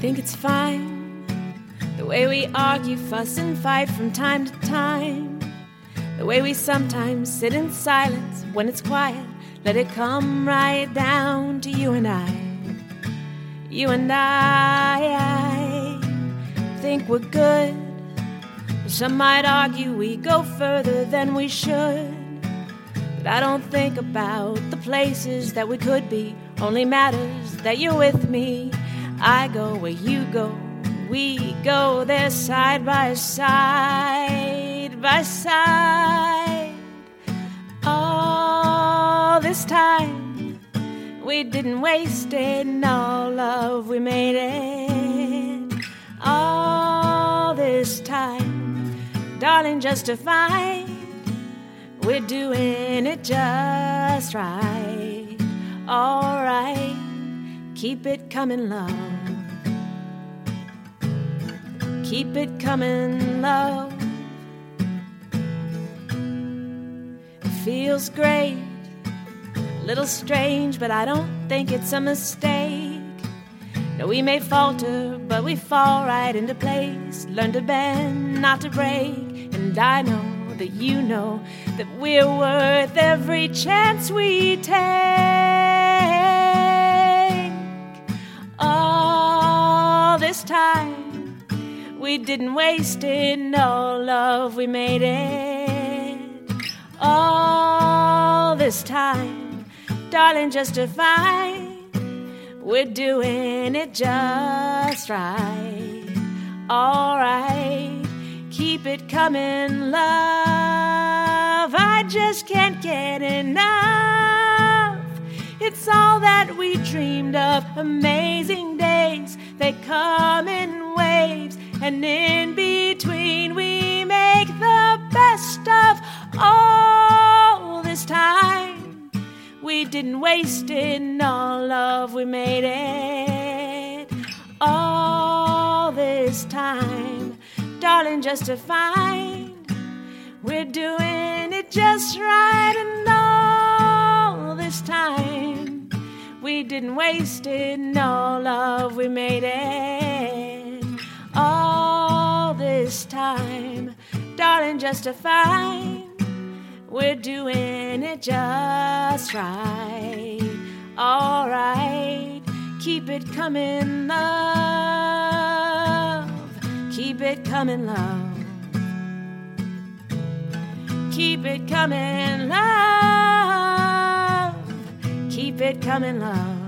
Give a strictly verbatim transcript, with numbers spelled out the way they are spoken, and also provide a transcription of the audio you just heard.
think it's fine, the way we argue, fuss and fight from time to time, the way we sometimes sit in silence when it's quiet. Let it come right down to you and I. You and I, I think we're good. Some might argue we go further than we should, but I don't think about the places that we could be. Only matters that you're with me. I go where you go, we go there side by side by side. All this time we didn't waste it, no love, we made it. All this time, darling, just to find we're doing it just right. All right, keep it coming, love. Keep it coming, love. It feels great, a little strange, but I don't think it's a mistake. No, we may falter, but we fall right into place. Learn to bend, not to break. And I know that you know that we're worth every chance we take. All this time we didn't waste it, no love, we made it. All this time, darling, just to find we're doing it just right. All right, keep it coming, love. I just can't get enough. It's all that we dreamed of. Amazing days, they come in waves, and in between we make the best of all this time. We didn't waste it, no love, we made it. All this time, darling, just to find we're doing it just right. And all this time, we didn't waste it, no love, we made it. All this time, darling, just to find we're doing it just right. All right, keep it coming, love. Keep it coming, love. Keep it coming, love. Keep it coming, love.